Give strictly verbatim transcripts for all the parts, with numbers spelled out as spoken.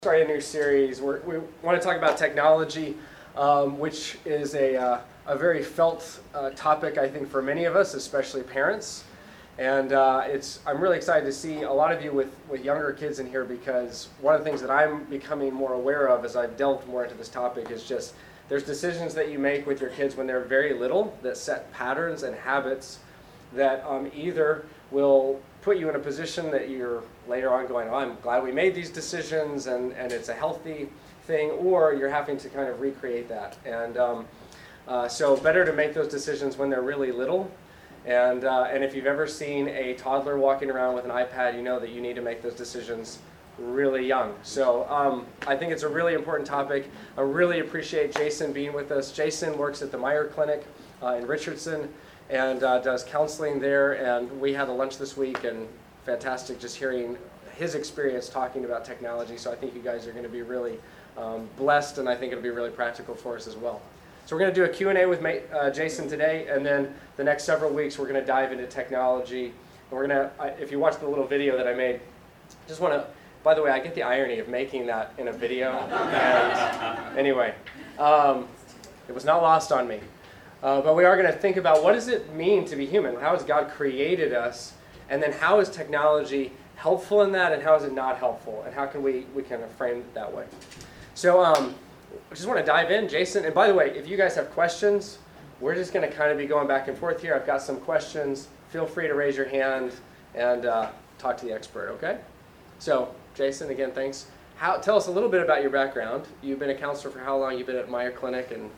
Starting a new series. We're, we want to talk about technology, um, which is a, uh, a very felt uh, topic, I think, for many of us, especially parents. And uh, it's I'm really excited to see a lot of you with, with younger kids in here, because one of the things that I'm becoming more aware of as I've delved more into this topic is just there's decisions that you make with your kids when they're very little that set patterns and habits that um, either will put you in a position that you're later on going, oh, I'm glad we made these decisions and, and it's a healthy thing, or you're having to kind of recreate that. And um, uh, so better to make those decisions when they're really little. And, uh, and if you've ever seen a toddler walking around with an iPad, you know that you need to make those decisions really young. So um, I think it's a really important topic. I really appreciate Jason being with us. Jason works at the Meyer Clinic uh, in Richardson and uh, does counseling there, and we had a lunch this week, and fantastic just hearing his experience talking about technology. So I think you guys are going to be really um, blessed, and I think it'll be really practical for us as well. So we're going to do a Q and A with May, uh, Jason today, and then the next several weeks we're going to dive into technology. And we're going to, if you watch the little video that I made, just want to, by the way, I get the irony of making that in a video. And anyway, um, it was not lost on me. Uh, but we are going to think about, what does it mean to be human? How has God created us? And then how is technology helpful in that, and how is it not helpful? And how can we, we kind of frame it that way? So um, I just want to dive in. Jason, and by the way, if you guys have questions, we're just going to kind of be going back and forth here. I've got some questions. Feel free to raise your hand and uh, talk to the expert, okay? So Jason, again, thanks. How, tell us a little bit about your background. You've been a counselor for how long? You've been at Meyer Clinic, and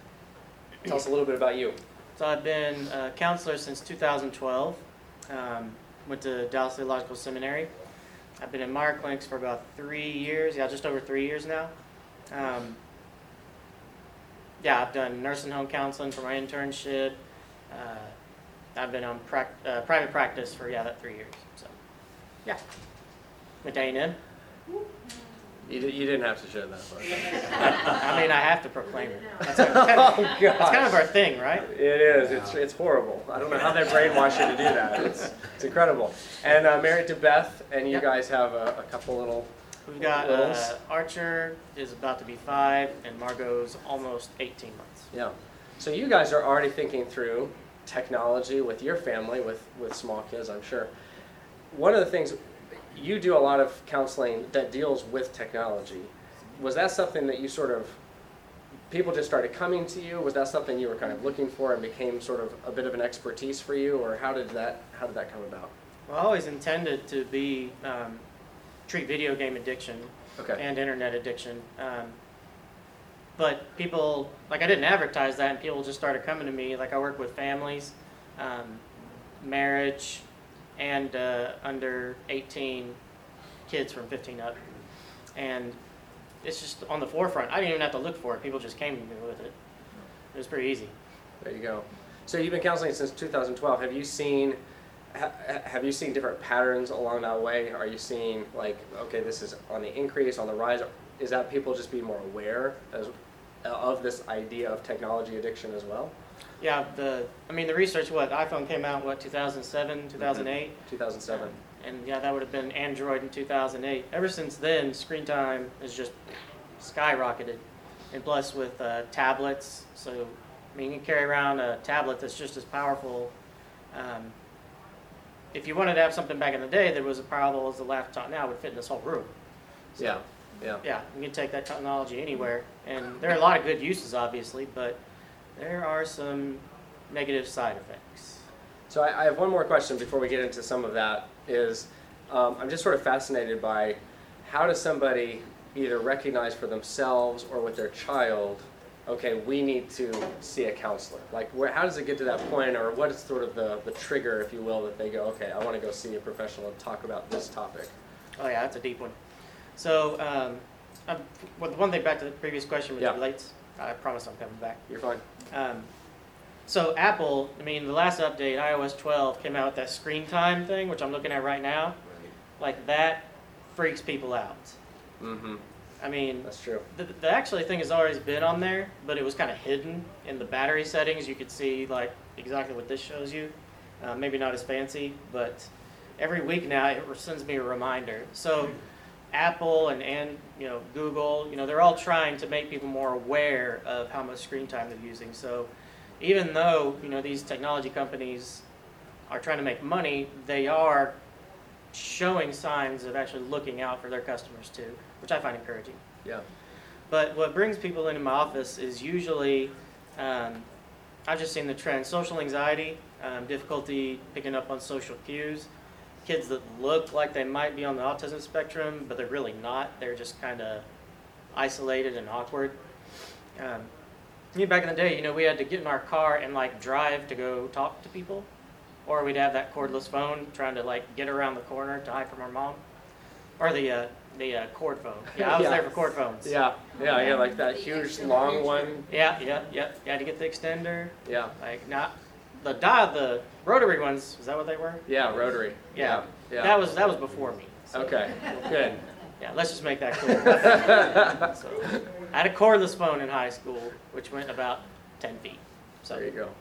tell us a little bit about you. So I've been a counselor since two thousand twelve. Um, went to Dallas Theological Seminary. I've been in Meyer Clinics for about three years. Yeah, just over three years now. Um, yeah, I've done nursing home counseling for my internship. Uh, I've been on prac- uh, private practice for, yeah, that three years. So, yeah. Went to A and M. You, d- you didn't have to share that part. I mean, I have to proclaim it. That's, kind of, oh, that's kind of our thing, right? It is. It's it's horrible. I don't know how they brainwash you to do that. It's it's incredible. And uh, married to Beth, and you Yep. guys have a, a couple little We've got littles. uh, Archer is about to be five, and Margot's almost eighteen months. Yeah. So you guys are already thinking through technology with your family, with, with small kids, I'm sure. One of the things, you do a lot of counseling that deals with technology. Was that something that you sort of, people just started coming to you? Was that something you were kind of looking for and became sort of a bit of an expertise for you, or how did that how did that come about? Well, I always intended to be um, treat video game addiction Okay. and internet addiction, um, but people, like, I didn't advertise that, and people just started coming to me. Like, I work with families, um, marriage, and uh, under eighteen kids from fifteen up, and it's just on the forefront. I didn't even have to look for it. People just came to me with it. It was pretty easy. There you go. So you've been counseling since two thousand twelve. Have you seen ha- have you seen different patterns along that way? Are you seeing, like, okay, this is on the increase, on the rise? Is that people just being more aware as, of this idea of technology addiction as well? Yeah, the I mean the research. What iPhone came out? What two thousand seven, two thousand eight? two thousand seven. And yeah, that would have been Android in two thousand eight. Ever since then, screen time has just skyrocketed. And plus with uh, tablets, so I mean you can carry around a tablet that's just as powerful. Um, if you wanted to have something back in the day that was as powerful as the laptop now, it would fit in this whole room. So, Yeah, yeah. Yeah, you can take that technology anywhere. And there are a lot of good uses, obviously, but there are some negative side effects. So I, I have one more question before we get into some of that. Is um, I'm just sort of fascinated by how does somebody either recognize for themselves or with their child, okay, we need to see a counselor. Like, where, how does it get to that point, or what is sort of the, the trigger, if you will, that they go, okay, I want to go see a professional and talk about this topic? Oh yeah, that's a deep one. So, um, um, well, the one thing back to the previous question, which Yeah. relates, I promise I'm coming back. You're fine. Um, so Apple, I mean, the last update, i O S twelve, came out with that screen time thing, which I'm looking at right now. Like, that freaks people out. Mm-hmm. I mean, That's true. the, the actually thing has always been on there, but it was kind of hidden in the battery settings. You could see, like, exactly what this shows you. Uh, maybe not as fancy, but every week now it sends me a reminder. So Apple and, and you know Google, you know, they're all trying to make people more aware of how much screen time they're using. So even though you know these technology companies are trying to make money, they are showing signs of actually looking out for their customers too, which I find encouraging. Yeah. But what brings people into my office is usually, um, I've just seen the trend, social anxiety, um, difficulty picking up on social cues, kids that look like they might be on the autism spectrum, but they're really not. They're just kind of isolated and awkward. Um, you know, back in the day, you know, we had to get in our car and like drive to go talk to people, or we'd have that cordless phone trying to like get around the corner to hide from our mom, or the uh, the uh, cord phone. Yeah, I was Yeah. there for cord phones. Yeah, yeah, yeah, like that huge long one. Yeah, yeah, yeah. You had to get the extender. Yeah, Like not the dial, the rotary ones. Is that what they were? yeah, rotary. Yeah. yeah. That was that was before me. So, Okay, good. Yeah, let's just make that clear. So, I had a cordless phone in high school, which went about ten feet. So, There you go.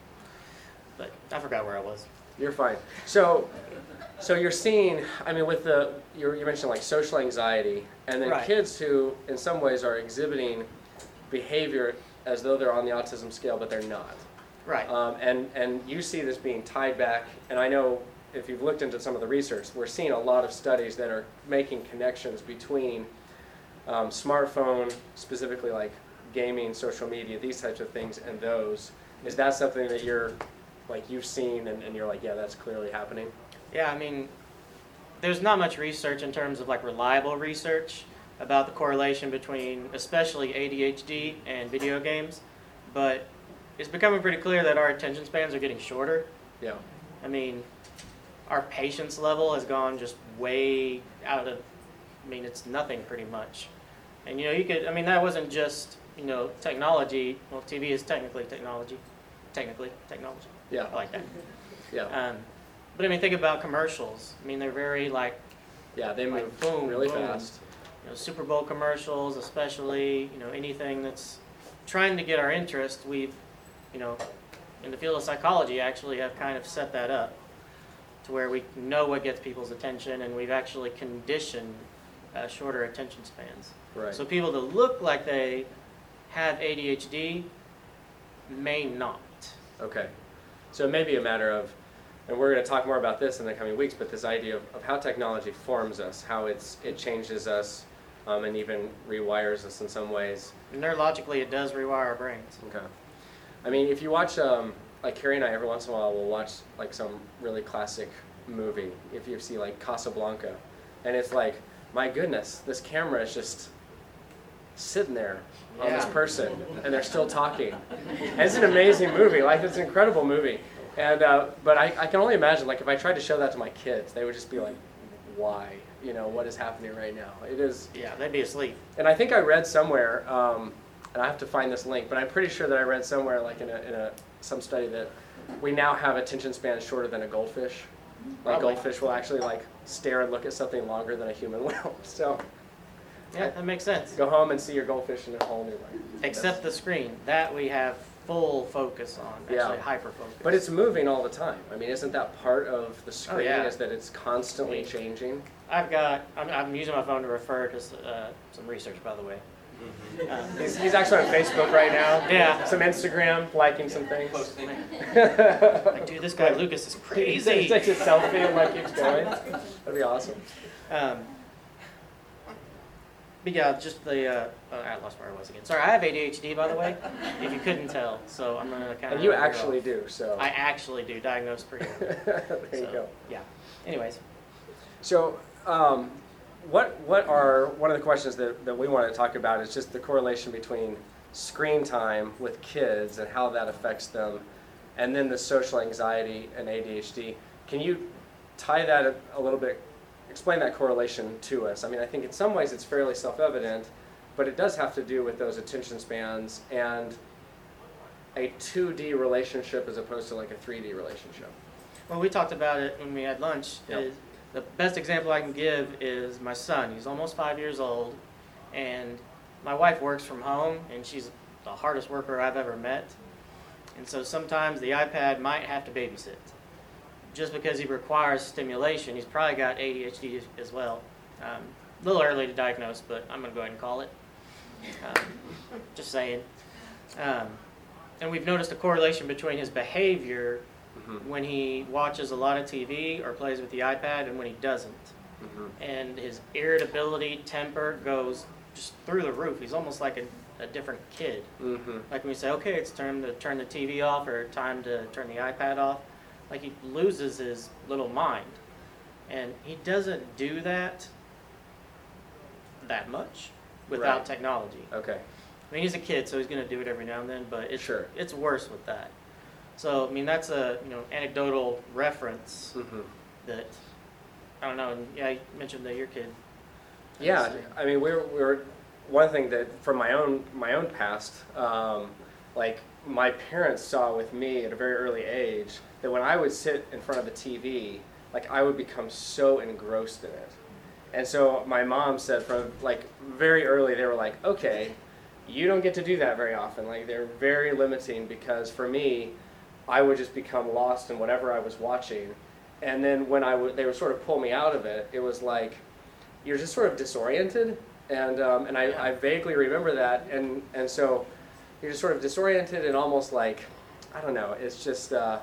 but I forgot where I was. You're fine. So, so you're seeing, I mean, with the, you you mentioned like social anxiety, and then Right. kids who in some ways are exhibiting behavior as though they're on the autism scale, but they're not. Right. Um, and, and you see this being tied back, and I know if you've looked into some of the research, we're seeing a lot of studies that are making connections between um, smartphone, specifically like gaming, social media, these types of things, and those. Is that something that you're, like you've seen and, and you're like, yeah, that's clearly happening? Yeah, I mean, there's not much research in terms of like reliable research about the correlation between especially A D H D and video games, but it's becoming pretty clear that our attention spans are getting shorter. Yeah. I mean, our patience level has gone just way out of, I mean, it's nothing pretty much. And, you know, you could, I mean, that wasn't just, you know, technology. Well, T V is technically technology. Technically technology. Yeah. I like that. Yeah. Um, but, I mean, think about commercials. I mean, they're very, like, Yeah, they like move boom, really boom. fast. You know, Super Bowl commercials, especially, you know, anything that's trying to get our interest. We've, you know, in the field of psychology, actually have kind of set that up to where we know what gets people's attention, and we've actually conditioned uh, shorter attention spans. Right. So people that look like they have A D H D may not. Okay. So it may be a matter of, and we're going to talk more about this in the coming weeks, but this idea of, of how technology forms us, how it's it changes us, um, and even rewires us in some ways. Neurologically, it does rewire our brains. Okay. I mean, if you watch, um, like Carrie and I, every once in a while, we'll watch like some really classic movie. If you see like Casablanca, and it's like, my goodness, this camera is just sitting there on this Yeah. person, and they're still talking. And it's an amazing movie. Like, it's an incredible movie. And uh, but I, I can only imagine, like, if I tried to show that to my kids, they would just be like, why? You know, what is happening right now? It is. Yeah, they'd be asleep. And I think I read somewhere, um, and I have to find this link, but I'm pretty sure that I read somewhere, like in a, in a some study, that we now have attention spans shorter than a goldfish. Like, Probably. goldfish will actually like stare and look at something longer than a human will. So Yeah, that makes sense. go home and see your goldfish in a whole new way. Except the screen. That we have full focus on, actually Yeah. hyper focus. But it's moving all the time. I mean, isn't that part of the screen? Oh, yeah. Is that it's constantly I mean, changing? I've got, I'm, I'm using my phone to refer to uh, some research, by the way. Um, He's, he's actually on Facebook right now. Yeah. Some Instagram, liking some things. like, dude, this guy Lucas is He crazy. takes a selfie and like keeps going. That'd be awesome. Um, but yeah, just the, uh, oh, I lost where I was again. Sorry, I have A D H D, by the way, if you couldn't tell, so I'm going to kind of... And you actually do, so. I actually do, diagnosed pretty early. There you So, go. Yeah. Anyways, So, um, what what are one of the questions that, that we want to talk about is just the correlation between screen time with kids and how that affects them, and then the social anxiety and A D H D. Can you tie that a, a little bit? Explain that correlation to us. I mean, I think in some ways it's fairly self-evident, but it does have to do with those attention spans and a two D relationship as opposed to like a three D relationship. well, we talked about it when we had lunch. Yep. Is the best example I can give is my son. He's almost five years old, and my wife works from home, and she's the hardest worker I've ever met. And so sometimes the iPad might have to babysit. Just because he requires stimulation, he's probably got A D H D as well. Um, a little early to diagnose, but I'm going to go ahead and call it. Um, just saying. Um, and we've noticed a correlation between his behavior mm-hmm. when he watches a lot of T V or plays with the iPad and when he doesn't. Mm-hmm. And his irritability, temper goes just through the roof. He's almost like a, a different kid. Mm-hmm. Like when we say, okay, it's time to turn the T V off or time to turn the iPad off, like he loses his little mind. And he doesn't do that that much without right. technology. Okay. I mean, he's a kid, so he's going to do it every now and then, but it's sure. it's worse with that. So, I mean, that's a, you know, anecdotal reference mm-hmm. that, I don't know, and yeah, you mentioned that your kid. Yeah, I mean, we were, we were, one thing that, from my own, my own past, um, like, my parents saw with me at a very early age that when I would sit in front of the T V, like, I would become so engrossed in it. And so my mom said from, like, very early, they were like, okay, you don't get to do that very often. Like, they're very limiting because for me, I would just become lost in whatever I was watching. And then when I would, they would sort of pull me out of it, it was like, you're just sort of disoriented. And um, and I, I vaguely remember that. And, and so you're just sort of disoriented and almost like, I don't know, it's just, uh,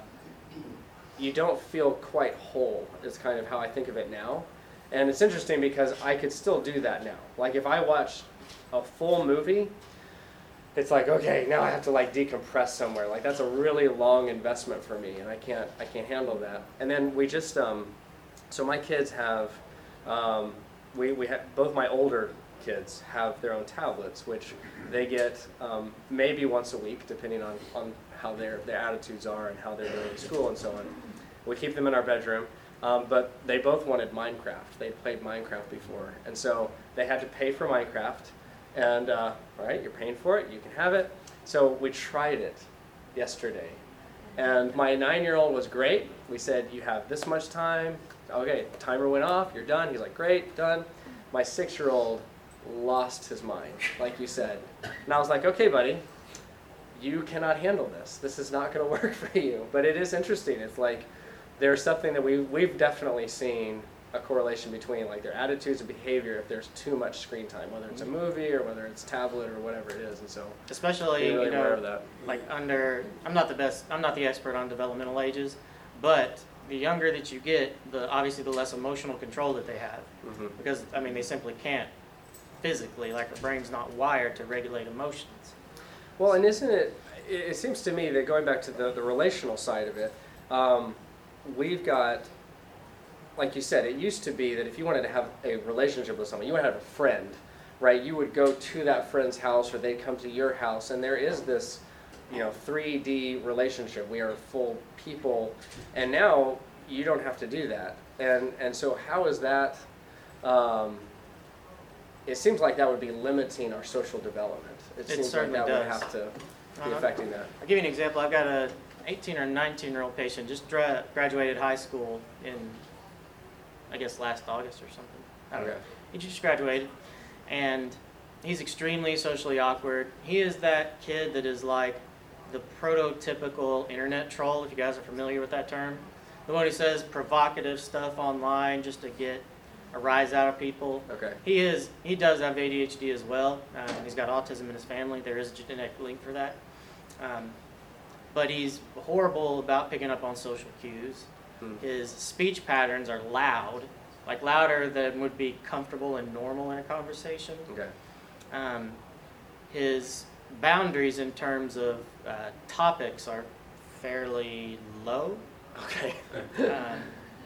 you don't feel quite whole is kind of how I think of it now. And it's interesting because I could still do that now. Like if I watch a full movie, it's like, okay, now I have to like decompress somewhere. Like that's a really long investment for me, and I can't, I can't handle that. And then we just, um, so my kids have, um, we we have both my older kids have their own tablets, which they get um, maybe once a week, depending on on how their their attitudes are and how they're doing in school and so on. We keep them in our bedroom. Um, but they both wanted Minecraft. They played Minecraft before, and so they had to pay for Minecraft. And uh, all right, you're paying for it. You can have it. So we tried it yesterday, and my nine-year-old was great. We said, "You have this much time." Okay, timer went off. You're done. He's like, "Great, done." My six-year-old lost his mind, like you said, and I was like, "Okay, buddy, you cannot handle this. This is not going to work for you." But it is interesting. It's like there's something that we we've definitely seen a correlation between like their attitudes and behavior if there's too much screen time, whether it's a movie or whether it's tablet or whatever it is. And so especially really you know like under I'm not the best I'm not the expert on developmental ages, but the younger that you get, the obviously the less emotional control that they have. Mm-hmm. Because I mean they simply can't physically, like their brain's not wired to regulate emotions. Well, and isn't it it, it seems to me that going back to the, the relational side of it, um, we've got, like you said, it used to be that if you wanted to have a relationship with someone, you wanted to have a friend, right? You would go to that friend's house or they'd come to your house, and there is this, you know, three D relationship. We are full people, and now you don't have to do that. And and so how is that, um, it seems like that would be limiting our social development. It, it seems like that does. would have to be uh-huh. affecting that. I'll give you an example. I've got a eighteen or nineteen year old patient, just dra- graduated high school in, I guess, last August or something. I don't okay. know. He just graduated, and he's extremely socially awkward. He is that kid that is like the prototypical internet troll, if you guys are familiar with that term. The one who says provocative stuff online just to get a rise out of people. Okay. He is. He does have A D H D as well. Um, he's got autism in his family. There is a genetic link for that. Um, but he's horrible about picking up on social cues. Hmm. His speech patterns are loud, like louder than would be comfortable and normal in a conversation. Okay. Um, his boundaries in terms of uh, topics are fairly low. Okay. um,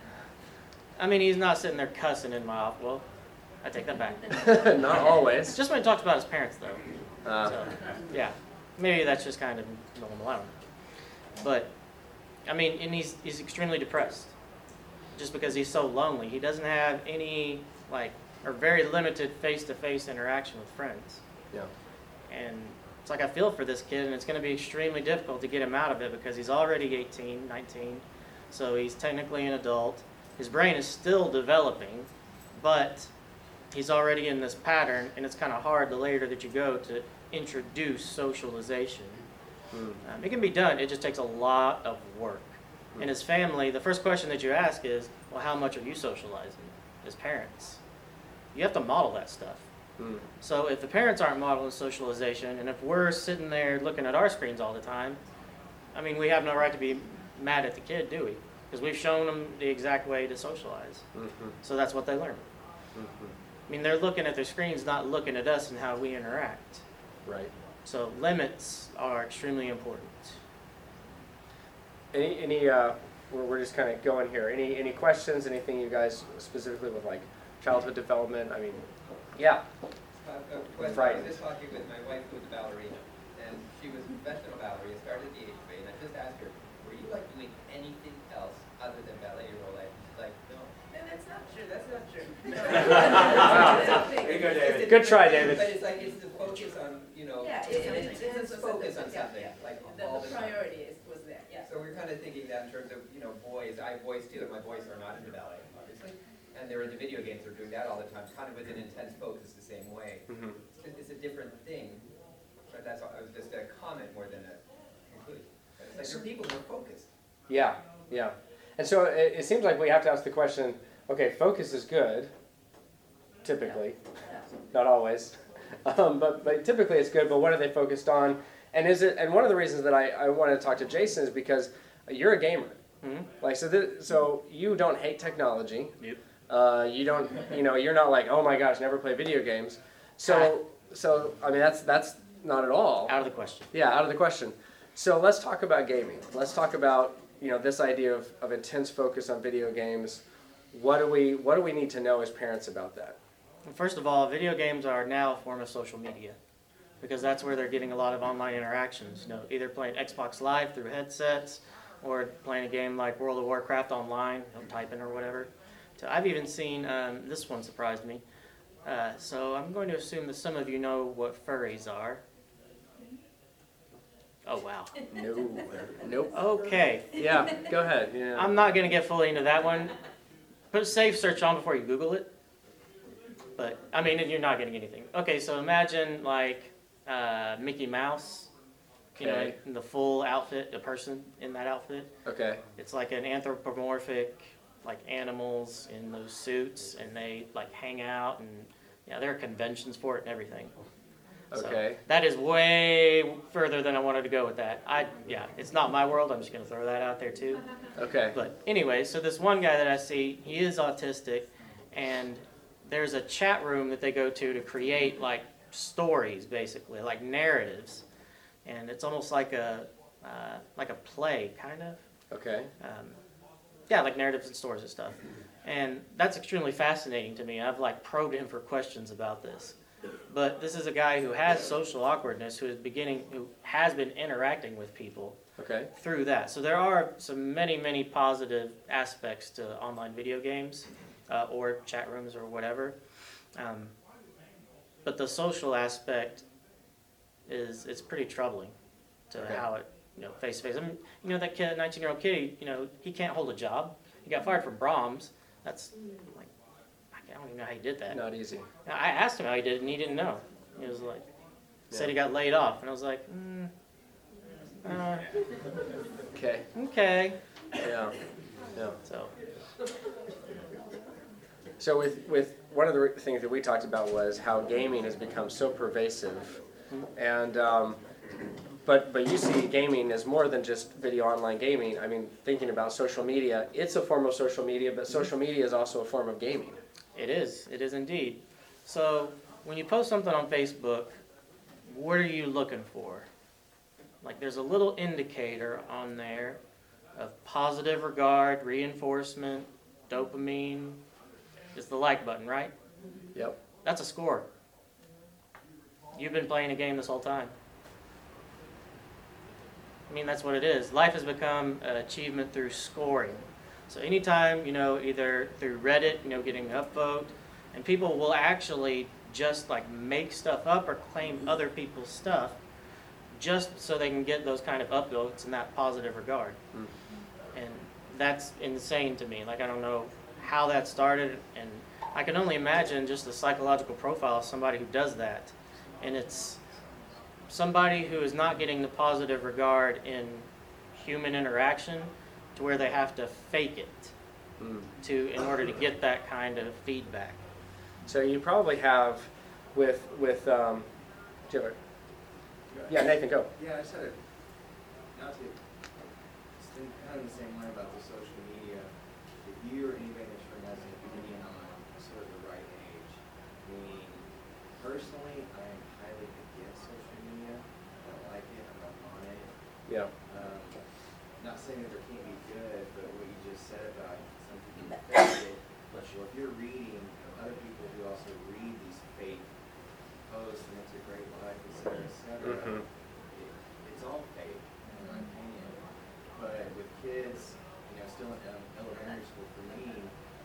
I mean, he's not sitting there cussing in my office. Well, I take that back. Not always. Just when he talks about his parents, though. Uh. So, yeah. Maybe that's just kind of normal. I don't know. But, I mean, and he's he's extremely depressed. Just because he's so lonely. He doesn't have any, like, or very limited face-to-face interaction with friends. Yeah. And it's like I feel for this kid, and it's going to be extremely difficult to get him out of it because he's already eighteen, nineteen. So he's technically an adult. His brain is still developing, but he's already in this pattern, and it's kind of hard the later that you go to introduce socialization. Mm. Um, it can be done, it just takes a lot of work. Mm. And his family, the first question that you ask is, well, how much are you socializing as parents? you have to model that stuff. Mm. So if the parents aren't modeling socialization, and if we're sitting there looking at our screens all the time, I mean, we have no right to be mad at the kid, do we? Because we've shown them the exact way to socialize. Mm-hmm. So that's what they learn. Mm-hmm. I mean, they're looking at their screens, not looking at us and how we interact. Right. So limits are extremely important. Any, any uh, we're, we're just kind of going here. Any, any questions? Anything you guys specifically with like childhood development? I mean, yeah. Uh, uh, when I was just talking with my wife, who was a ballerina, and she was a professional ballerina, started at the age of eight, and I just asked her, were you like doing anything else other than ballet your whole life? She's like, no. No, that's not true, that's not true. Wow. There you go, David. Good try, David. But it's like, it's the focus on, you know, Yeah, it's, it's- it's, it's- it's a focus on yeah, something, yeah. like The, all the the time. priority is, was there, yeah. So we're kind of thinking that in terms of, you know, boys, I have boys too, and my boys are not into ballet, obviously. And they're into video games, they're doing that all the time, kind of with an intense focus the same way. Mm-hmm. It's, it's a different thing, but that's all, it was just a comment more than a conclusion. But it's like, they're people who are focused. Yeah, yeah. And so it, it seems like we have to ask the question, okay, focus is good, typically, not always, um, but, but typically it's good, but what are they focused on? And is it? And one of the reasons that I, I wanted to talk to Jason is because you're a gamer. Mm-hmm. Like, so, th- so you don't hate technology. Yep. Uh, you don't, you know, you're not like, oh my gosh, never play video games. So, so I mean, that's that's not at all. Out of the question. Yeah, out of the question. So let's talk about gaming. Let's talk about, you know, this idea of, of intense focus on video games. What do we what do we need to know as parents about that? First of all, video games are now a form of social media because that's where they're getting a lot of online interactions. You know, either playing Xbox Live through headsets or playing a game like World of Warcraft online, you know, typing or whatever. So I've even seen, um, this one surprised me. Uh, so I'm going to assume that some of you know what furries are. Oh, wow. No. Nope. Okay. Yeah, go ahead. Yeah. I'm not going to get fully into that one. Put a safe search on before you Google it. But, I mean, you're not getting anything. Okay, so imagine, like, uh, Mickey Mouse, you know, Okay. in the full outfit, a person in that outfit. Okay. It's like an anthropomorphic, like, animals in those suits, and they, like, hang out, and, yeah, there are conventions for it and everything. So Okay. that is way further than I wanted to go with that. I, yeah, it's not my world. I'm just going to throw that out there, too. Okay. But anyway, so this one guy that I see, he is autistic, and there's a chat room that they go to to create like stories, basically, like narratives, and it's almost like a uh, like a play, kind of. Okay. Um, yeah, like narratives and stories and stuff, and that's extremely fascinating to me. I've like probed him for questions about this, but this is a guy who has social awkwardness, who is beginning, who has been interacting with people Okay. through that. So there are some many, many positive aspects to online video games uh, or chat rooms or whatever. Um, but the social aspect is it's pretty troubling to Okay. how it, you know, face to face. I mean, you know, that kid, nineteen-year-old kid, you know, he can't hold a job. He got fired from Brahms. That's like, I don't even know how he did that. Not easy. I asked him how he did it, and he didn't know. He was like, said he got laid off, and I was like, mm, uh, Okay. okay. Yeah. Yeah. So, So with with one of the things that we talked about was how gaming has become so pervasive, and um, but but you see gaming as more than just video online gaming. I mean, thinking about social media, it's a form of social media, but social media is also a form of gaming. it is. It is indeed. So, when you post something on Facebook, what are you looking for? Like, there's a little indicator on there of positive regard, reinforcement, dopamine. It's the like button, right? Yep. That's a score. You've been playing a game this whole time. I mean, that's what it is. Life has become an achievement through scoring. So anytime, you know, either through Reddit, you know, getting an upvote, and people will actually just like make stuff up or claim other people's stuff just so they can get those kind of upvotes in that positive regard. Mm. And that's insane to me. Like, I don't know how that started, and I can only imagine just the psychological profile of somebody who does that. And it's somebody who is not getting the positive regard in human interaction to where they have to fake it Mm. to in order to get that kind of feedback. So you probably have with, with, um, do you have a- yeah, Nathan, go. Yeah, I just had a, not to, it's been kind of the same way about the social media. If you or anybody that's from has an opinion on sort of the right age, meaning personally, I am highly against social media. I don't like it, I'm not on it. Yeah. Um, not saying that there can't be good, but what you just said about some people fake it. Well, if you're reading other people who also read these fake posts and it's a great life, et cetera, et cetera, Mhm. it, it's all fake, in my opinion. But with kids, you know, still in um, elementary school, for me,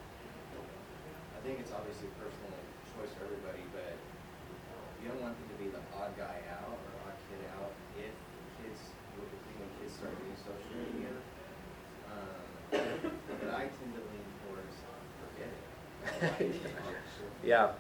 I think it's obviously a personal choice for everybody, but you don't want them to be the odd guy out or odd kid out if kids, when kids start doing social media. Um, but I tend to lean towards forget it. Yeah.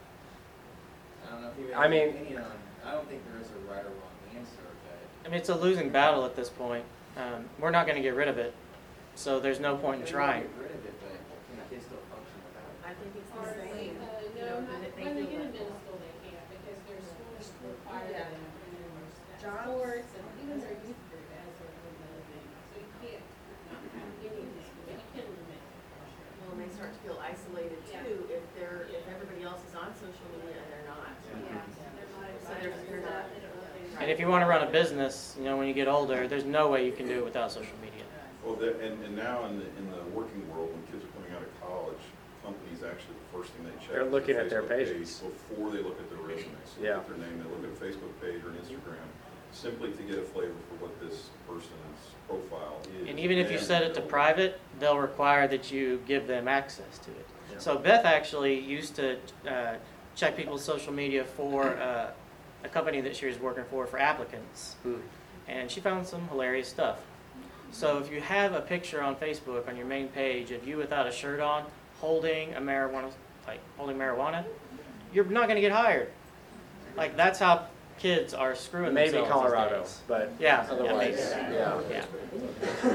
I don't know if you I have mean- an opinion on, I don't think there is a right or wrong answer, but. I mean, it's a losing battle at this point. Um, we're not going to get rid of it, so there's no point in Maybe trying. Get rid of it, but can kids still function without it? I think it's Or, the uh, same. no, You know, not, that they when they feel get like- into middle school, they can't, because their school is required Yeah. them, and then there's Jobs. sports, and even their youth group has their own little thing, so you can't not have any of this, but you can limit it, for sure. Well, and they start to feel isolated Yeah. too, if they're, if everybody else is on social media and they're not. Yeah, they're not So they're, invited to they're not. stuff, they don't know things. And if you want to run a business, you know, when you get older, there's no way you can do it without social media. Well, that, and, and now in the, in the working world, when kids are coming out of college, companies actually, the first thing they check. They're is looking at their Facebook page pages. Before they look at their resumes. They Yeah. look at their name, they look at a Facebook page or an Instagram, simply to get a flavor for what this person's profile is. And even if you And set it to they'll- private, they'll require that you give them access to it. Yeah. So Beth actually used to uh, check people's social media for uh, a company that she was working for for applicants. Hmm. And she found some hilarious stuff. So if you have a picture on Facebook on your main page of you without a shirt on, holding a marijuana, like holding marijuana, you're not going to get hired. Like that's how kids are screwing Maybe themselves. these Colorado, days. but Yeah, yeah, otherwise, maybe. yeah. Yeah.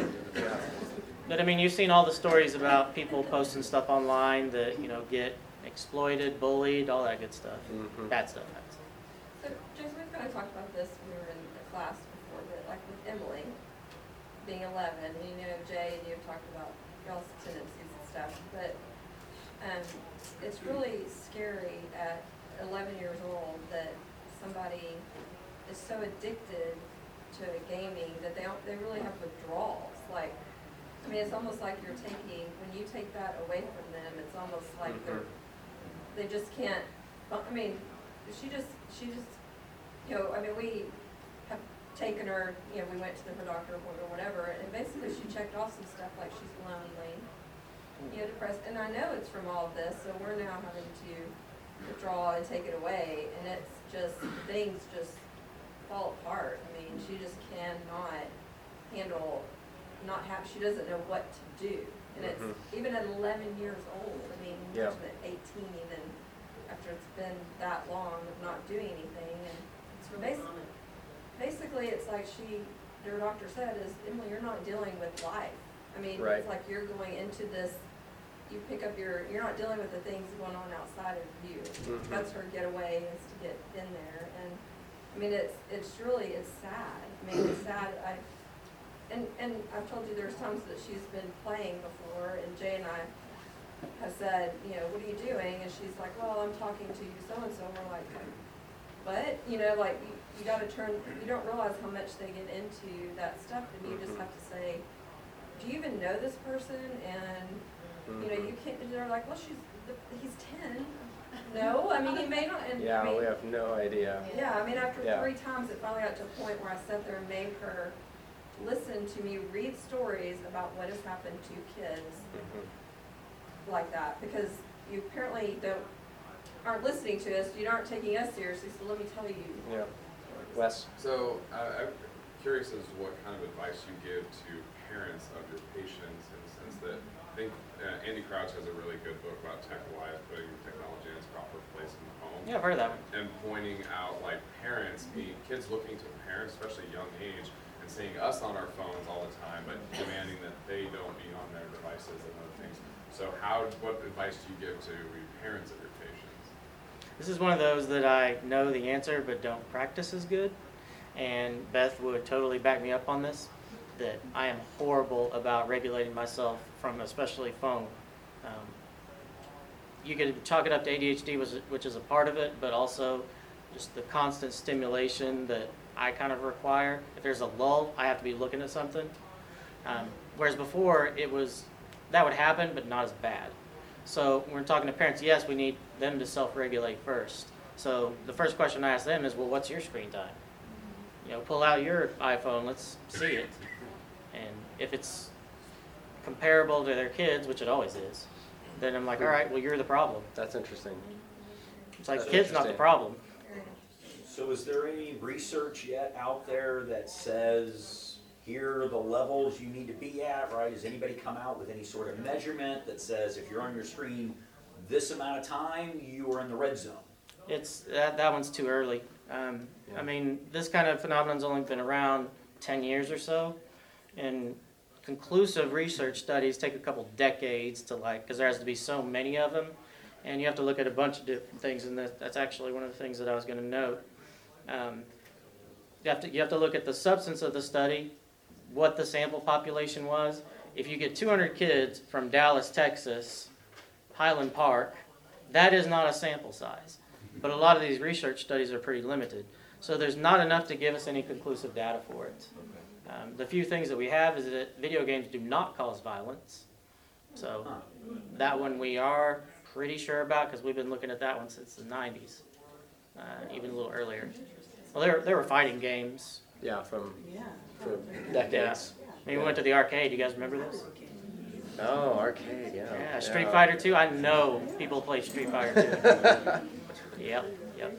But I mean, you've seen all the stories about people posting stuff online that, you know, get exploited, bullied, all that good stuff. Mhm. Bad stuff. Bad stuff. So, Jason, we've kind of talked about this when we were in the class before, but like with Emily being eleven, and you know, Jay, and you've talked about y'all's tendencies and stuff, but um, it's really scary at eleven years old that somebody is so addicted to gaming that they don't, they really have withdrawals. Like, I mean, it's almost like you're taking, when you take that away from them, it's almost like they're, they just can't, I mean, she just, she just, you know, I mean, we have taken her, you know, we went to the, her doctor appointment or whatever, and basically she checked off some stuff like she's lonely, you know, depressed, and I know it's from all of this, so we're now having to withdraw and take it away, and it's just, things just fall apart. I mean, she just cannot handle, not have, she doesn't know what to do, and it's, Mhm. even at eleven years old, I mean, Yeah. imagine at eighteen even, after it's been that long of not doing anything, and It's really Basi- common. basically, it's like she, their doctor said, is, Emily, you're not dealing with life. I mean, Right. it's like you're going into this, you pick up your, you're not dealing with the things going on outside of you. Mhm. That's her getaway, is to get in there, and, I mean, it's, it's really, it's sad. I mean, it's sad, I, and, and I've told you there's times that she's been playing before, and Jay and I have said, you know, what are you doing? And she's like, well, I'm talking to you so-and-so, and we're like, what? You know, like, you, you gotta turn, you don't realize how much they get into that stuff, and you just have to say, do you even know this person? And, you know, you can't, they're like, well, she's, he's ten. No, I mean, he may not, and, I Yeah, mean, we have no idea. yeah, I mean, after Yeah. three times, it finally got to a point where I sat there and made her listen to me read stories about what has happened to kids Mhm. like that, because you apparently don't, aren't listening to us, you aren't taking us seriously, so let me tell you. Yeah. Wes? So uh, I'm curious as to what kind of advice you give to parents of your patients in the sense that I think uh, Andy Crouch has a really good book about Tech Wise, putting technology in its proper place in the home. Yeah, I've heard of that one. And pointing out like parents, being kids looking to parents, especially young age, and seeing us on our phones all the time, but demanding that they don't be on their devices and other things. So how, what advice do you give to parents of your patients? This is one of those that I know the answer but don't practice as good. And Beth would totally back me up on this, that I am horrible about regulating myself from especially phone. Um, you could chalk it up to A D H D, which is a part of it, but also just the constant stimulation that I kind of require. If there's a lull, I have to be looking at something. Um, whereas before, it was, that would happen, but not as bad. So when we're talking to parents, yes, we need them to self-regulate first. So the first question I ask them is, well, what's your screen time? You know, pull out your iPhone, let's see it. And if it's comparable to their kids, which it always is, then I'm like, all right, well, you're the problem. That's interesting. It's like, That's kid's not the interesting. problem. So is there any research yet out there that says, here are the levels you need to be at, right? Has anybody come out with any sort of measurement that says if you're on your screen this amount of time, you are in the red zone? It's, that, that one's too early. Um, I mean, this kind of phenomenon's only been around ten years or so, and conclusive research studies take a couple decades to like, because there has to be so many of them, and you have to look at a bunch of different things, and that, that's actually one of the things that I was going to note. Um, you have to you have to look at the substance of the study, what the sample population was. If you get two hundred kids from Dallas, Texas, Highland Park, that is not a sample size. But a lot of these research studies are pretty limited. So there's not enough to give us any conclusive data for it. Um, the few things that we have is that video games do not cause violence. So that one we are pretty sure about because we've been looking at that one since the nineties, uh, even a little earlier. Well, there, there were fighting games. Yeah, from, Yeah. from decades. I mean, we went to the arcade. You guys remember this? Oh, arcade, yeah. Yeah, Street Yeah. Fighter two. I know people play Street Fighter two. Yep, yep.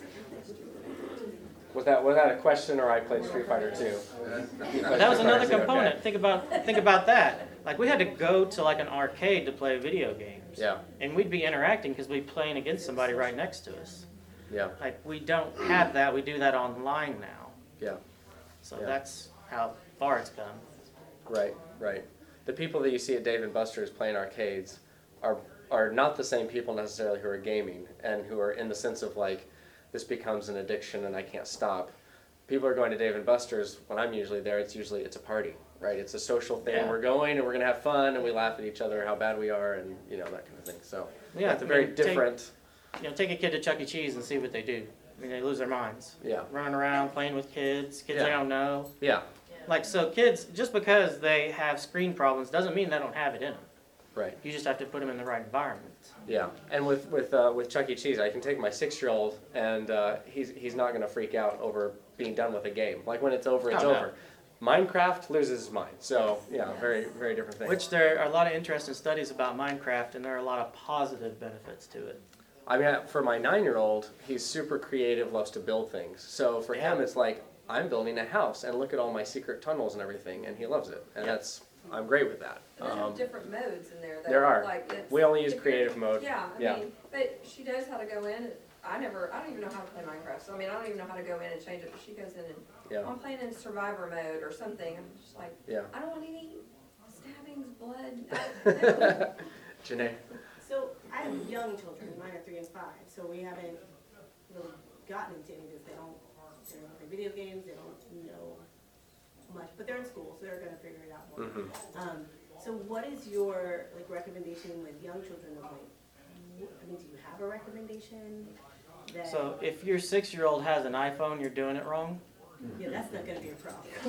Was that was that a question, or I played Street Fighter two? That was another component. Think about think about that. Like we had to go to like an arcade to play video games. Yeah, And we'd be interacting because we'd be playing against somebody right next to us. yeah, Like we don't have that. We do that online now. yeah. So Yeah. that's how far it's come. Right, right. The people that you see at Dave and Buster's playing arcades are are not the same people necessarily who are gaming and who are in the sense of like, this becomes an addiction and I can't stop. People are going to Dave and Buster's. When I'm usually there, it's usually it's a party, right? It's a social thing. Yeah. We're going and we're gonna have fun and we laugh at each other how bad we are and you know that kind of thing. So Yeah, it's a I very mean, take- different. You know, take a kid to Chuck E. Cheese and see what they do. I mean, they lose their minds. Yeah, Running around, playing with kids, kids they Yeah. don't know. yeah, Like, so kids, just because they have screen problems doesn't mean they don't have it in them. right. You just have to put them in the right environment. Yeah, and with with uh, with Chuck E. Cheese, I can take my six-year-old, and uh, he's he's not going to freak out over being done with a game. Like when it's over, it's Oh, no. over. Minecraft loses his mind. So yeah, very very different thing. Which there are a lot of interesting studies about Minecraft, and there are a lot of positive benefits to it. I mean, for my nine-year-old, he's super creative, loves to build things. So for him, Yeah. it's like I'm building a house, and look at all my secret tunnels and everything, and he loves it, and Yeah. that's I'm great with that. There's Um, different modes in there. That there are. Like it's, we only use if you're- creative mode. Yeah, I Yeah. mean, but she knows how to go in. I never, I don't even know how to play Minecraft. So I mean, I don't even know how to go in and change it. But she goes in and Yeah, I'm playing in survivor mode or something. I'm just like, yeah. I don't want any stabbings, blood. I, no. Janae. So I have young children, mine are three and five, so we haven't really gotten into any of this. They don't, they don't play video games, they don't know much, but they're in school, so they're gonna figure it out more. Mm-hmm. Um, so what is your, like, recommendation with young children of like, wh- I mean, do you have a recommendation that? So if your six-year-old has an iPhone, you're doing it wrong. Yeah, that's not gonna be a problem. She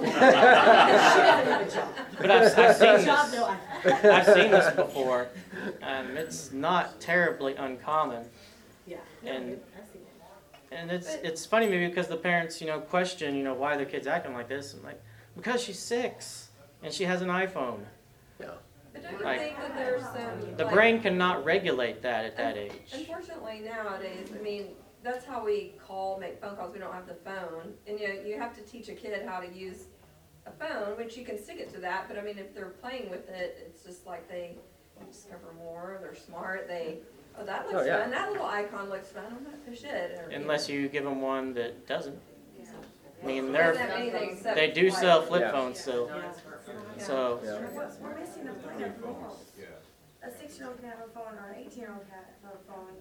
doesn't have a job. But I've, I've seen Job, this. no, I. I've seen this before. Um, it's not terribly uncommon. Yeah, no, And- I've seen it. And it's it's funny maybe because the parents, you know, question, you know, why their kid's acting like this. I'm like, because she's six and she has an iPhone. Yeah. But don't you Like- think that there's some The like, brain cannot regulate that at that age. Unfortunately, nowadays, I mean, that's how we call, make phone calls. We don't have the phone, and you know, you have to teach a kid how to use a phone, which you can stick it to that. But I mean, if they're playing with it, it's just like they discover more. They're smart. They oh, that looks Oh, yeah. fun. That little icon looks fun. I'm gonna push it. Or, Unless you give them one that doesn't. I mean, It they're doesn't have anything except they do like- sell flip Yeah. phones still. Yeah. So Yeah. We're, we're missing the point of phone. Yeah. A six-year-old can have a phone or an eighteen-year-old can have a phone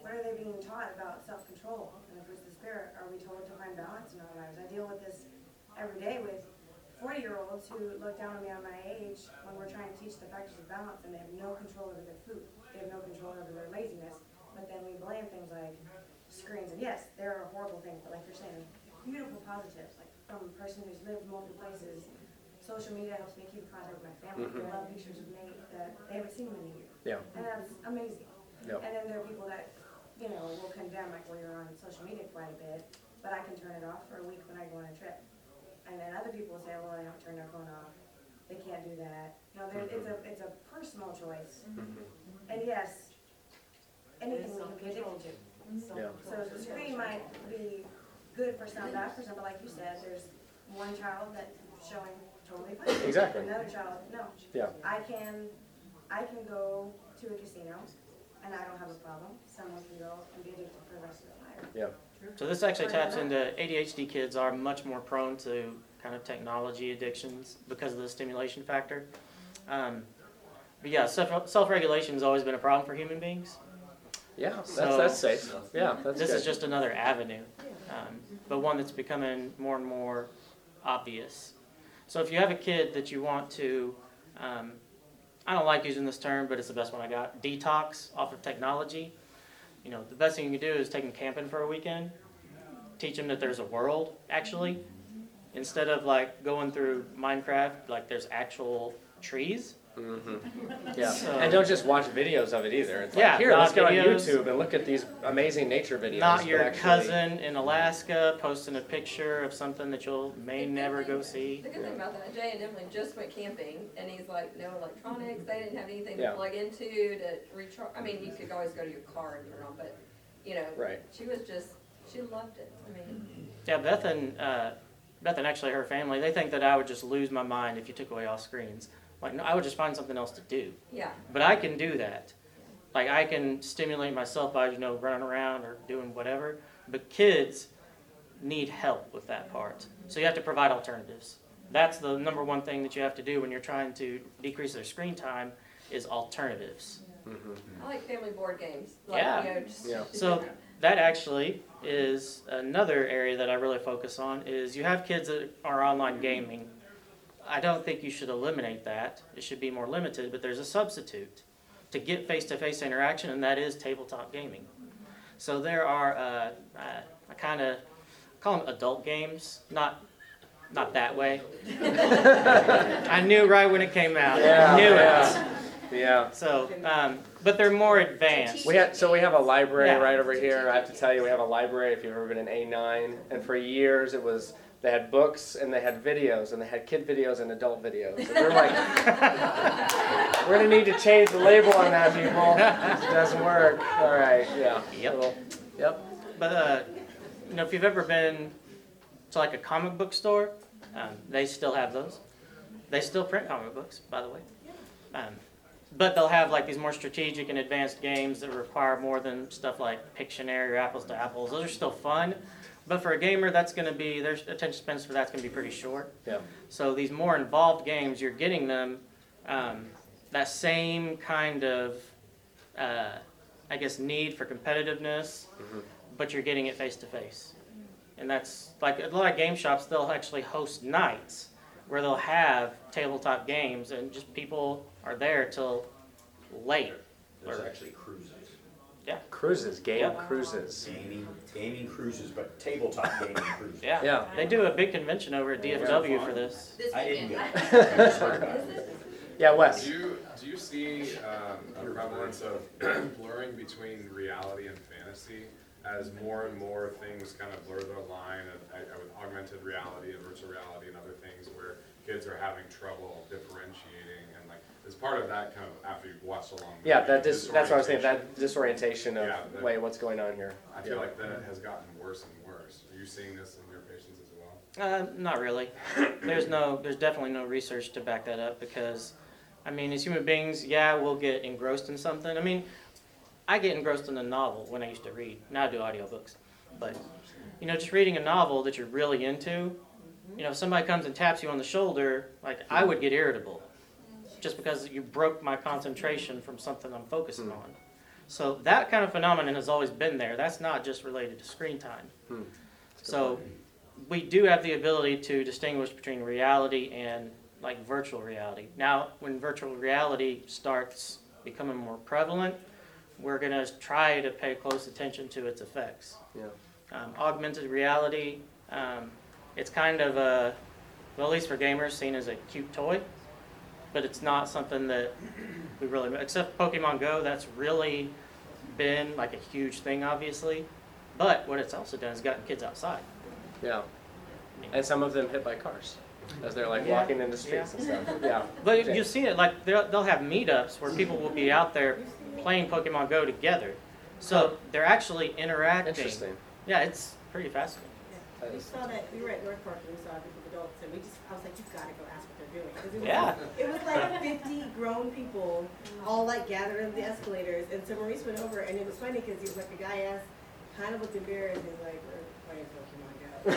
what are they being taught about self-control and the fruits of the spirit? Are we told to find balance in our lives? I deal with this every day with forty-year-olds who look down on me on my age when we're trying to teach the factors of balance, and they have no control over their food. They have no control over their laziness. But then we blame things like screens. And yes, there are horrible things, but like you're saying, beautiful positives. Like from a person who's lived multiple places, social media helps me keep in contact with my family. Mhm. They love pictures of me that they haven't seen in a year. Yeah. And that's amazing. Yep. And then there are people that, you know, will condemn, like, well, you're on social media quite a bit, but I can turn it off for a week when I go on a trip. And then other people say, well, they don't turn their phone off. They can't do that. You know, there, it's a it's a personal choice. Mhm. And yes, anything we can be addicted to. Yeah. So the screen might be good for some, bad for some, but like you said, there's one child that's showing totally fine. Exactly. Another child, no. Yeah. I can, I can go to a casino, and I don't have a problem. Someone can go and be addicted for the rest of their life. Yeah. So this actually taps into A D H D kids are much more prone to kind of technology addictions because of the stimulation factor. Um, but yeah, self- self-regulation has always been a problem for human beings. Yeah, that's, So- that's safe. Yeah, that's This good. is just another avenue, um, but one that's becoming more and more obvious. So if you have a kid that you want to, um, I don't like using this term, but it's the best one I got, detox off of technology. You know, the best thing you can do is take them camping for a weekend, teach them that there's a world, actually. Instead of like going through Minecraft, like there's actual trees. Mm-hmm. Yeah, So- and don't just watch videos of it either. It's like, Yeah, here, not let's get on videos. YouTube and look at these amazing nature videos. Not but your actually- cousin in Alaska posting a picture of something that you'll may The good never thing- go see. The good thing about that, Jay and Emily just went camping, and he's like, no electronics, they didn't have anything Yeah. to plug into to recharge. I mean, you could always go to your car and turn on, but, you know, Right. she was just, she loved it. I mean, Yeah, Beth and uh, Beth and actually her family, they think that I would just lose my mind if you took away all screens. Like, no, I would just find something else to do. yeah. But I can do that. Like, I can stimulate myself by, you know, running around or doing whatever. But kids need help with that part. So you have to provide alternatives. That's the number one thing that you have to do when you're trying to decrease their screen time is alternatives. Mhm. I like family board games. Like, Yeah. You know, just, Yeah. So that actually is another area that I really focus on is you have kids that are online gaming. I don't think you should eliminate that. It should be more limited, but there's a substitute to get face-to-face interaction, and that is tabletop gaming. So there are, uh, uh, I kind of call them adult games, not not that way. I knew right when it came out. Yeah, I knew yeah. it. Yeah. So, um, but they're more advanced. We had, so we have a library Yeah. right over here. I have to tell you, we have a library if you've ever been in A nine. And for years it was, they had books and they had videos and they had kid videos and adult videos. And we're like, we're going to need to change the label on that, people. This doesn't work. All right, yeah. Yep. Little- Yep. But uh, you know, if you've ever been to like a comic book store, um, they still have those. They still print comic books, by the way. Um, but they'll have like these more strategic and advanced games that require more than stuff like Pictionary or Apples to Apples. Those are still fun, but for a gamer, that's going to be their attention spans for that's going to be pretty short. Yeah. So these more involved games, you're getting them um, that same kind of, uh, I guess, need for competitiveness, Mhm. but you're getting it face to face. And that's like a lot of game shops, they'll actually host nights where they'll have tabletop games and just people are there till late. There's Or- actually cruises. Cruises, game Yep. cruises. Gaming, gaming cruises, but tabletop gaming cruises. Yeah. Yeah. They do a big convention over at D F W for this. This I didn't weekend. go. I just heard about it. Yeah, Wes. Do you, do you see um, a prevalence of blurring between reality and fantasy as more and more things kind of blur the line of, uh, with augmented reality and virtual reality and other things where kids are having trouble differentiating and like, is part of that kind of after you've watched a long movie? Yeah, that dis- that's what I was saying, disorientation? that disorientation of, Yeah, that- wait, what's going on here? I feel Yeah. like that has gotten worse and worse. Are you seeing this in your patients as well? Uh, not really. There's no, there's definitely no research to back that up because, I mean, as human beings, yeah, we'll get engrossed in something. I mean, I get engrossed in a novel when I used to read. Now I do audiobooks. But, you know, just reading a novel that you're really into, you know, if somebody comes and taps you on the shoulder, like, I would get irritable just because you broke my concentration from something I'm focusing on. So that kind of phenomenon has always been there. That's not just related to screen time. Hmm. So we do have the ability to distinguish between reality and like virtual reality. Now, when virtual reality starts becoming more prevalent, we're going to try to pay close attention to its effects. Yeah. Um, augmented reality, um, it's kind of a, well, at least for gamers, seen as a cute toy, but it's not something that we really, except Pokemon Go, that's really been like a huge thing, obviously. But what it's also done is gotten kids outside. Yeah. And some of them hit by cars as they're like Yeah. walking into streets and stuff. Yeah. But James. you see it, like they'll they'll have meetups where people will be out there playing Pokemon Go together. So they're actually interacting. Interesting. Yeah, it's pretty fascinating. That We is saw that, we were at North Park and we saw a group of adults and we just, I was like, you've gotta go ask what they're doing. 'Cause it was, Yeah. It was like fifty grown people all like gathered on the escalators and so Maurice went over and it was funny because he was like, a guy asked, kind of looked embarrassed, he's like, we're playing Pokemon Go.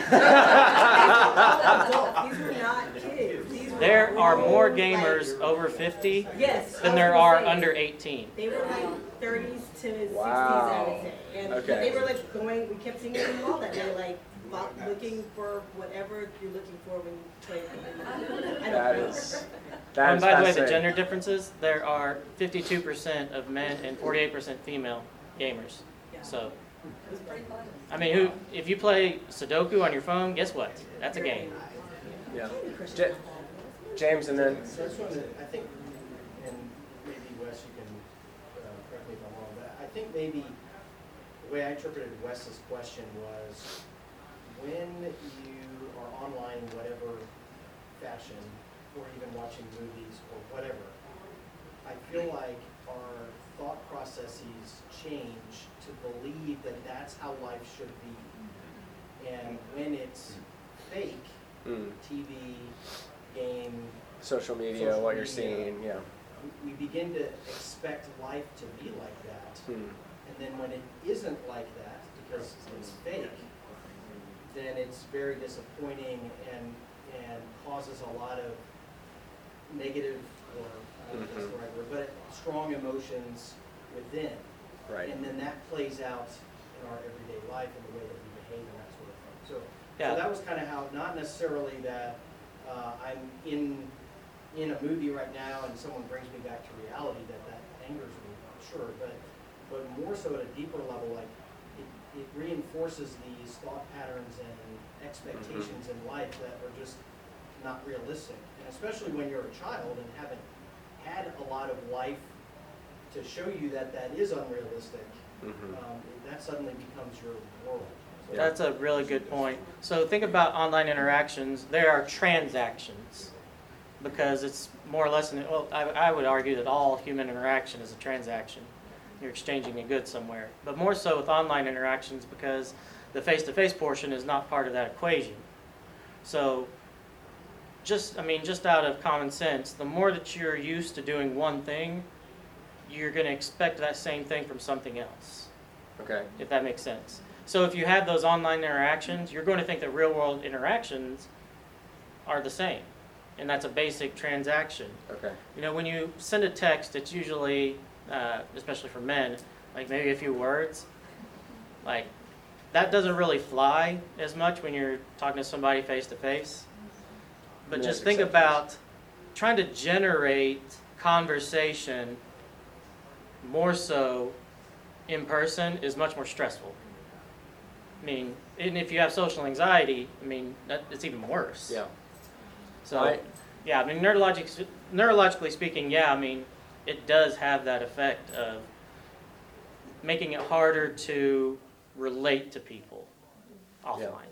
These were not kids. These were There are grown, more like- gamers over fifty Yes. I than was there gonna are say, under eighteen. They were like thirties to sixties, I Wow. would say. And Okay. they were like going, we kept seeing them all that day, like fo- looking for whatever you're looking for when you play Pokemon. I don't That know. is that And is by the way, the fascinating. gender differences, there are fifty-two percent of men and forty-eight percent female gamers. Yeah. So, It was pretty fun. I mean, who if you play Sudoku on your phone, guess what? That's a game. Yeah. J- James and then So that's one that I think, and maybe Wes, you can uh, correct me if I'm wrong, but I think maybe the way I interpreted Wes's question was when you are online in whatever fashion, or even watching movies or whatever, I feel like our thought processes change to believe that that's how life should be. And when it's fake, mm, T V, game, social media, Social what you're media. seeing, yeah. we begin to expect life to be like that. Hmm. And then when it isn't like that, because it's fake, then it's very disappointing and, and causes a lot of negative, or I don't know if that's the right word, but strong emotions within. Right. And then that plays out in our everyday life and the way that we behave and that sort of thing. So, Yeah. so that was kind of how, not necessarily that uh, I'm in in a movie right now and someone brings me back to reality, that that angers me, sure, but but more so at a deeper level, like it, it reinforces these thought patterns and expectations in life that are just not realistic. And especially when you're a child and haven't had a lot of life to show you that that is unrealistic, Mhm. um, that suddenly becomes your world. So That's a really good point. So think about online interactions. There are transactions because it's more or less, an, well, I, I would argue that all human interaction is a transaction. You're exchanging a good somewhere. But more so with online interactions because the face-to-face portion is not part of that equation. So just, I mean, just out of common sense, the more that you're used to doing one thing, you're going to expect that same thing from something else, Okay. if that makes sense. So if you have those online interactions, you're going to think that real-world interactions are the same, and that's a basic transaction. Okay. You know, when you send a text, it's usually, uh, especially for men, like maybe a few words. Like, that doesn't really fly as much when you're talking to somebody face-to-face. But Yeah, just that's think acceptance. about trying to generate conversation more so in person is much more stressful. I mean, and if you have social anxiety, I mean, that, it's even worse. Yeah. So, I- yeah, I mean, neurologic, neurologically speaking, yeah, I mean, it does have that effect of making it harder to relate to people offline.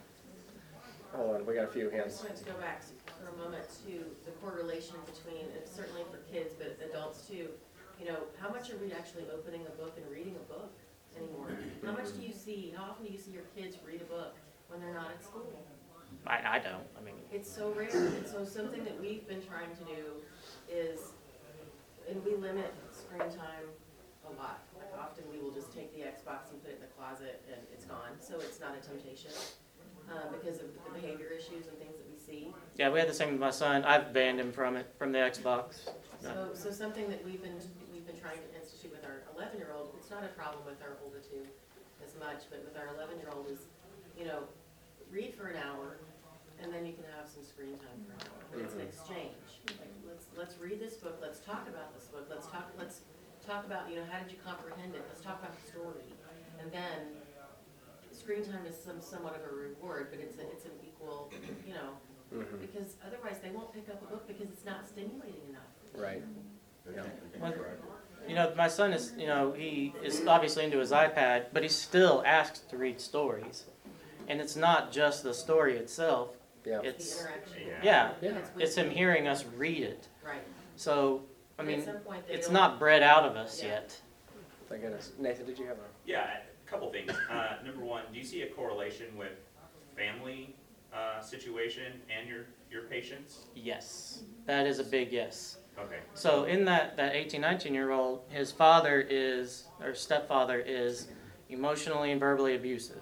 Hold on, we got a few I hands. just wanted to go back for a moment to the correlation between, and certainly for kids, but adults too, you know, how much are we actually opening a book and reading a book anymore? How much do you see, how often do you see your kids read a book when they're not at school? I, I don't, I mean, It's so rare, and so something that we've been trying to do is, and we limit screen time a lot. Like often we will just take the Xbox and put it in the closet and it's gone, so it's not a temptation, um, because of the behavior issues and things that we see. yeah, we had the same with my son. I've banned him from it, from the Xbox. So, so something that we've been, we've been trying to institute with our eleven-year-old, it's it's not a problem with our older two as much, but with our eleven-year-old is, you know, read for an hour, and then you can have some screen time for an hour. But it's an exchange. Like, let's, let's read this book, let's talk about this book, let's talk, let's talk about, you know, how did you comprehend it, let's talk about the story. And then, screen time is some, somewhat of a reward, but it's a, it's an equal, you know, Mhm. because otherwise they won't pick up a book because it's not stimulating enough. Right. Yeah. Well, you know, my son is, you know, he is obviously into his iPad, but he still asks to read stories. And it's not just the story itself. Yeah. The It's, interaction. yeah, Yeah. with- it's him hearing us read it. Right. So, I And at mean, some point they it's don't- not bred out of us Yeah. yet. Thank goodness. Nathan, did you have a? Yeah, a couple things. Uh, number one, do you see a correlation with family uh, situation and your, your patients? Yes. That is a big yes. Okay. So in that, that eighteen, nineteen year old, his father is, or stepfather is emotionally and verbally abusive.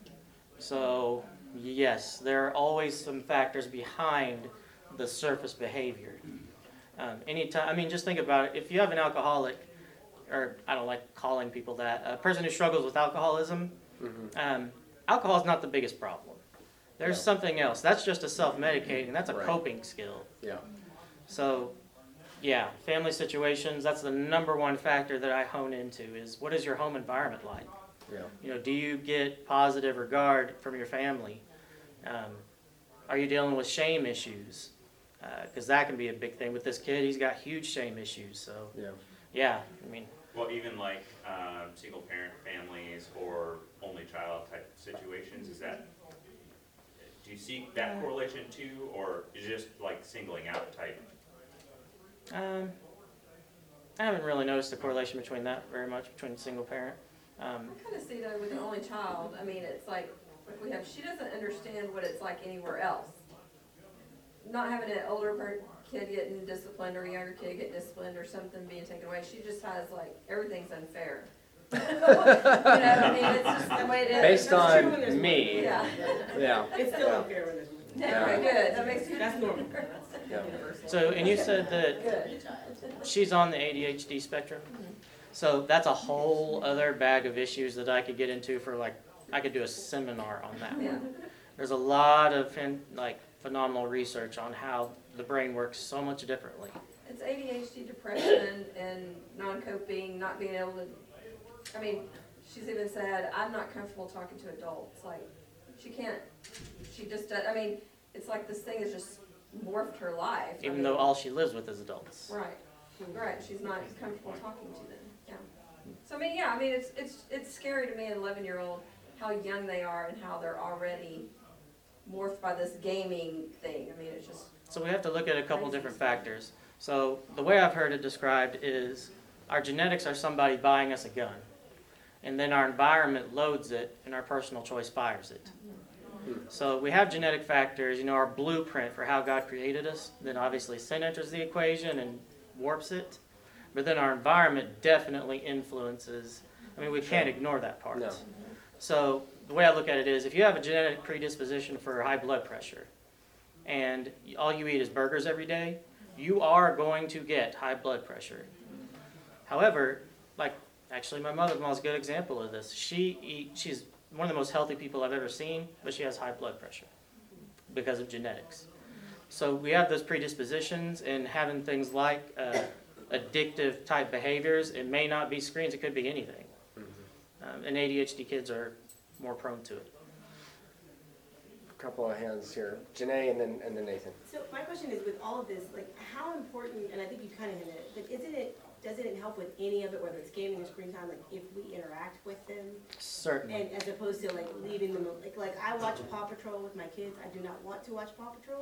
So yes, there are always some factors behind the surface behavior. Um, anytime, I mean, just think about it. If you have an alcoholic, or I don't like calling people that, a person who struggles with alcoholism, Mhm. um, alcohol is not the biggest problem. There's Yeah. something else. That's just a self-medicating. That's a Right. coping skill. Yeah. So, yeah, family situations, that's the number one factor that I hone into is what is your home environment like? Yeah. You know, do you get positive regard from your family? Um, are you dealing with shame issues? Because that can be a big thing with this kid. He's got huge shame issues. So, Yeah. yeah, I mean, Well, even like uh, single parent families or only child type situations, is that, do you see that correlation too, or is it just like singling out type? um, I haven't really noticed the correlation between that very much, between single parent. Um, I kind of see though with an only child, I mean, it's like, like we have, she doesn't understand what it's like anywhere else. Not having an older per- kid getting disciplined or a younger kid get disciplined or something being taken away, she just has like, everything's unfair. You know, I mean, it's just the way it is. Based That's true when on there's me. Yeah. Yeah. It's still Yeah. unfair when there's. Yeah, right, good, that makes me. That's normal. Yeah. so, and you said that Good. she's on the A D H D spectrum. So that's a whole other bag of issues that I could get into for like, I could do a seminar on that Yeah. one. There's a lot of phen- like phenomenal research on how the brain works so much differently. It's A D H D, depression, and non-coping, not being able to, I mean, she's even said, I'm not comfortable talking to adults, like, she can't, she just, does- I mean, it's like this thing has just morphed her life. I Even mean, though all she lives with is adults. Right, right, she's not comfortable talking to them, yeah. So, I mean, yeah, I mean, it's, it's, it's scary to me, an eleven-year-old, how young they are and how they're already morphed by this gaming thing, I mean, it's just, So we have to look at a couple different factors. So the way I've heard it described is our genetics are somebody buying us a gun. And then our environment loads it and our personal choice fires it. So we have genetic factors, you know, our blueprint for how God created us. Then obviously sin enters the equation and warps it. But then our environment definitely influences. I mean, we can't ignore that part. No. So the way I look at it is if you have a genetic predisposition for high blood pressure and all you eat is burgers every day, you are going to get high blood pressure. However, like actually my mother-in-law is a good example of this. She eat, she's one of the most healthy people I've ever seen, but she has high blood pressure because of genetics. So we have those predispositions and having things like uh, addictive type behaviors. It may not be screens, it could be anything. Um, and A D H D kids are more prone to it. A couple of hands here. Janae and then and then Nathan. So my question is, with all of this, like, how important, and I think you kind of hit it, but isn't it, doesn't it help with any of it, whether it's gaming or screen time, like, if we interact with them? Certainly. And as opposed to, like, leaving them, like, like, I watch Paw Patrol with my kids, I do not want to watch Paw Patrol.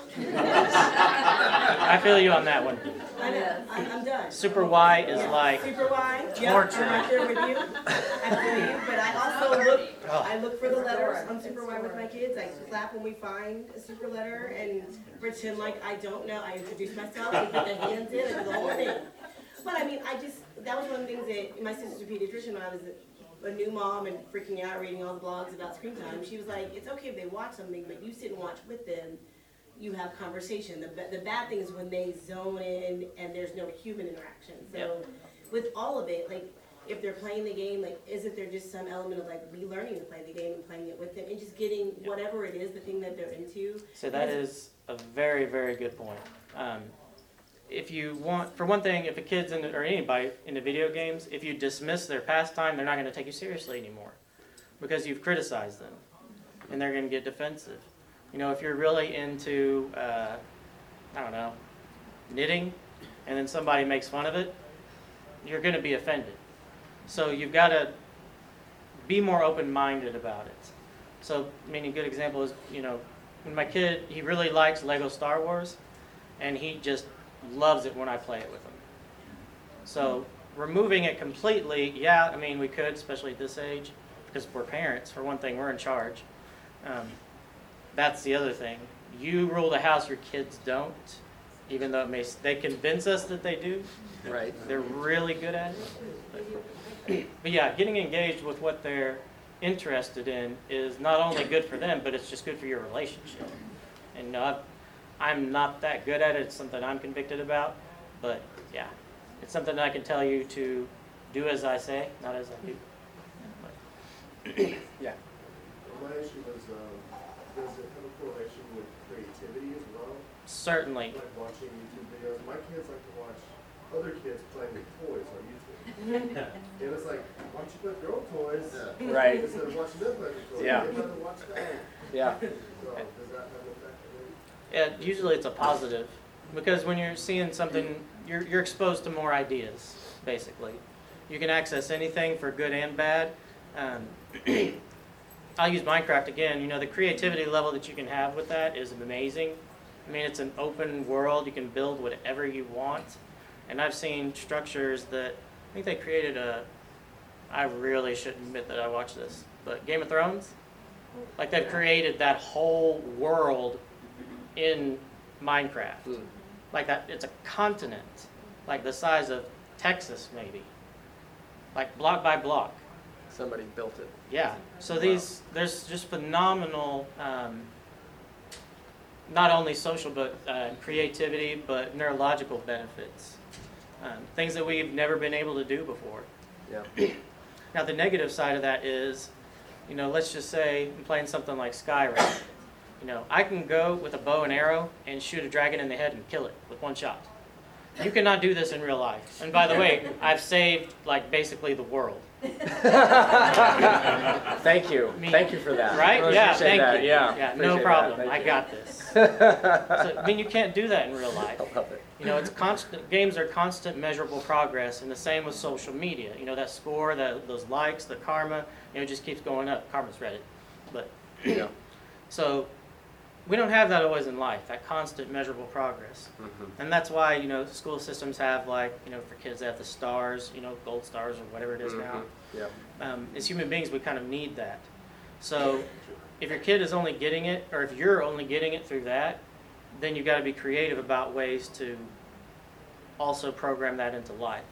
I feel you on that one. I know, I'm, I'm done. Super Y is Yeah. like Super Y, yep, torture. I'm right there with you, I feel you, but I also look, Oh. I look for the letters on Super Y with my kids, I clap when we find a super letter and pretend like I don't know, I introduce myself, I put the hands in, I do the whole thing. But I mean, I just, that was one of the things that, my sister's a pediatrician, when I was a, a new mom and freaking out reading all the blogs about screen time, she was like, it's okay if they watch something, but you sit and watch with them, you have conversation. The, ba- the bad thing is when they zone in and there's no human interaction. So Yep. with all of it, like, if they're playing the game, like, isn't there just some element of like me learning to play the game and playing it with them and just getting whatever it is, the thing that they're into? So that is a very, very good point. Um, if you want, for one thing, if a kid's in, or anybody into video games, if you dismiss their pastime, they're not going to take you seriously anymore because you've criticized them, and they're going to get defensive. You know, if you're really into, uh, I don't know, knitting, and then somebody makes fun of it, you're going to be offended. So you've got to be more open-minded about it. So, I mean, a good example is, you know, when my kid, he really likes Lego Star Wars, and he just loves it when I play it with him. So removing it completely, yeah, I mean, we could, especially at this age, because we're parents. For one thing, we're in charge. Um, that's the other thing. You rule the house, your kids don't, even though it may, they convince us that they do. Right. They're really good at it. But, but yeah, getting engaged with what they're interested in is not only good for them, but it's just good for your relationship. And uh, I'm not that good at it. It's something I'm convicted about. But yeah, it's something that I can tell you to do as I say, not as I do. But, yeah. Well, my issue was, um, does it have a correlation with creativity as well? Certainly. Like watching YouTube videos. My kids like to watch other kids playing with toys on YouTube. And it's like, why don't you play with your own toys? Yeah. Right. Instead of watching them play with toys. Yeah. They'd rather watch that. Yeah. So, does that have an effect? Yeah, usually it's a positive because when you're seeing something, you're, you're exposed to more ideas, basically. You can access anything for good and bad. Um, I'll use Minecraft again. You know, the creativity level that you can have with that is amazing. I mean, it's an open world. You can build whatever you want. And I've seen structures that, I think they created a, I really shouldn't admit that I watched this, but Game of Thrones? Like they've created that whole world in Minecraft. Mm. Like that, it's a continent, like the size of Texas maybe. Like block by block. Somebody built it. Yeah. So Wow. these, there's just phenomenal, um, not only social but uh, creativity, but neurological benefits. Um, things that we've never been able to do before. Yeah. Now the negative side of that is, you know, let's just say I'm playing something like Skyrim. You know, I can go with a bow and arrow and shoot a dragon in the head and kill it with one shot. You cannot do this in real life. And by the way, I've saved like basically the world. Thank you. I mean, thank you for that. Right? I Yeah, appreciate thank that. you. Yeah, yeah no appreciate problem. that. I Thank got this. So, I mean, you can't do that in real life. I love it. You know, it's constant. Games are constant measurable progress, and the same with social media. You know, that score, that those likes, the karma, you know, it just keeps going up. Karma's Reddit, but Yeah. so we don't have that always in life. That constant measurable progress, Mm-hmm. and that's why you know school systems have like you know for kids they have the stars, you know, gold stars or whatever it is now. Mm-hmm. Yeah. Um, as human beings, we kind of need that. So if your kid is only getting it, or if you're only getting it through that, then you've got to be creative about ways to also program that into life.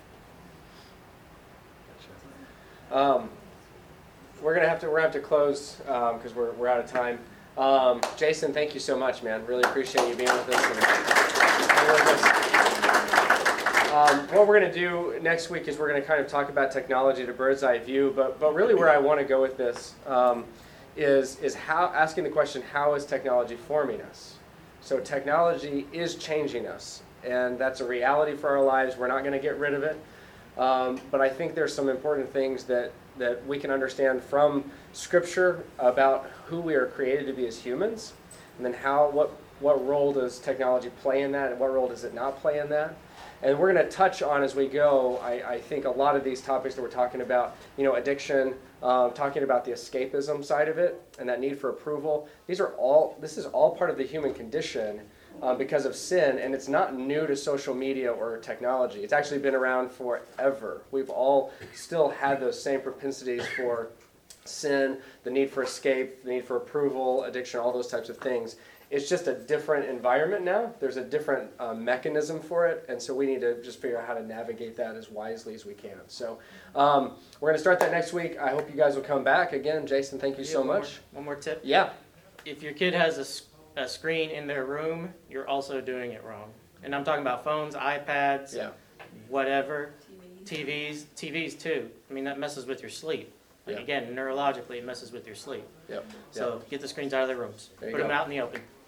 Um, we're gonna have to we're gonna have to close because we're we're out of time. Um, Jason, thank you so much, man. Really appreciate you being with us. And, and with us. Um, what we're gonna do next week is we're gonna kind of talk about technology at a bird's eye view, but but really where I want to go with this um, is is how asking the question, how is technology forming us? So technology is changing us, and that's a reality for our lives. We're not going to get rid of it. Um, but I think there's some important things that, that we can understand from Scripture about who we are created to be as humans, and then how what, what role does technology play in that, and what role does it not play in that. And we're going to touch on, as we go, I, I think, a lot of these topics that we're talking about, you know, addiction, um, talking about the escapism side of it, and that need for approval. These are all, this is all part of the human condition um, because of sin, and it's not new to social media or technology. It's actually been around forever. We've all still had those same propensities for sin, the need for escape, the need for approval, addiction, all those types of things. It's just a different environment now. There's a different uh, mechanism for it, and so we need to just figure out how to navigate that as wisely as we can. So um, we're going to start that next week. I hope you guys will come back. Again, Jason, thank you Yeah, so one more- much. One more tip. Yeah. If your kid has a, s- a screen in their room, you're also doing it wrong. And I'm talking about phones, iPads, Yeah. whatever. T Vs, T Vs too. I mean, that messes with your sleep. Like Yeah. again, neurologically, it messes with your sleep. Yep. So get the screens out of their rooms. There you Put them go. out in the open.